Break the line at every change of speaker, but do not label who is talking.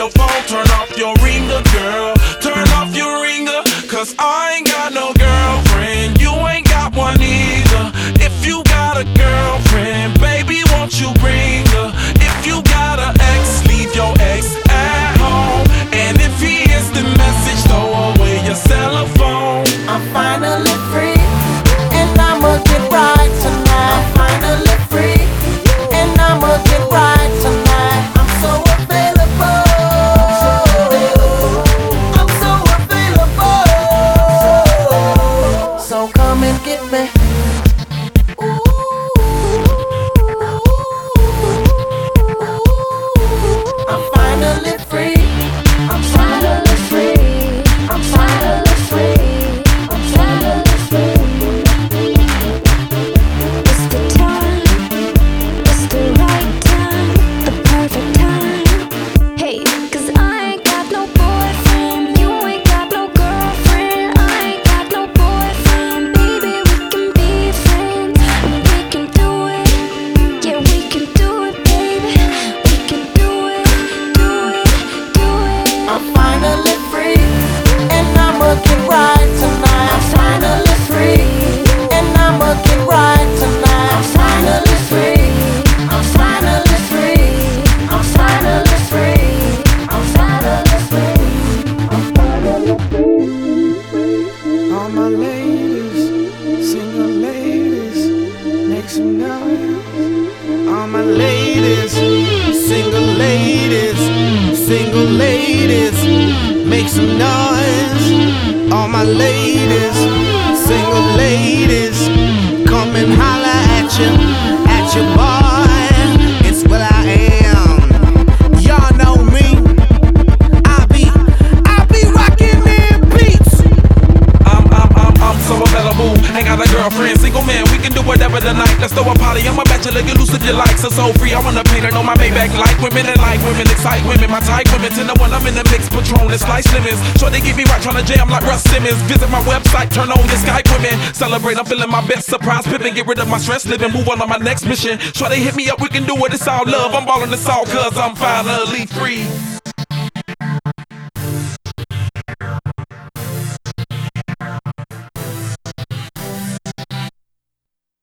your phone, turn off your ringer, girl. Turn off your ringer, cause I ain't got no girlfriend. You ain't got one either. If you got a girlfriend, baby, won't you bring her? If you got an ex, leave your ex at home. And if he is the message, throw away your cell phone.
I'm finally free, and I'ma get right tonight. I'm finally free, and I'ma get right tonight. I'm so available. I'm so available. So come and get me. I'm finally free. I'm finally free. I'm finally free. I'm finally free.
It's the time, it's the right time, the perfect time. Hey, cause I ain't got no boyfriend, you ain't got no girlfriend. I ain't got no boyfriend, baby, we can be friends. We can do it, yeah, we can do it, baby. We can do it, do it, do it.
I'm finally free, and I'ma get right tonight. I'm finally free, and I'ma get right tonight. I'm finally free. I'm finally free. I'm finally free. I'm finally free. I'm finally free.
All my ladies, single ladies, make some noise. All my ladies, single ladies, single ladies, make some noise. All my ladies, single ladies, come and holla at your boy. It's what I am. Y'all know me. I be rocking them beats.
I'm so available. Ain't got a girlfriend, single man, we can do whatever tonight. Let's throw a party, I'm a bachelor, get loose if you like. So free, I wanna paint it on my Maybach. Like women and like women, excite women, my type women. 10 to 1, I'm in the mix, Patron, it's like Simmons. Sure they get me right, tryna jam like Russ Simmons. Visit my website, turn on your Skype with me. Celebrate, I'm feeling my best, surprise pippin'. Get rid of my stress, living, move on my next mission. Sure they hit me up, we can do it, it's all love. I'm ballin' this all cause I'm finally free.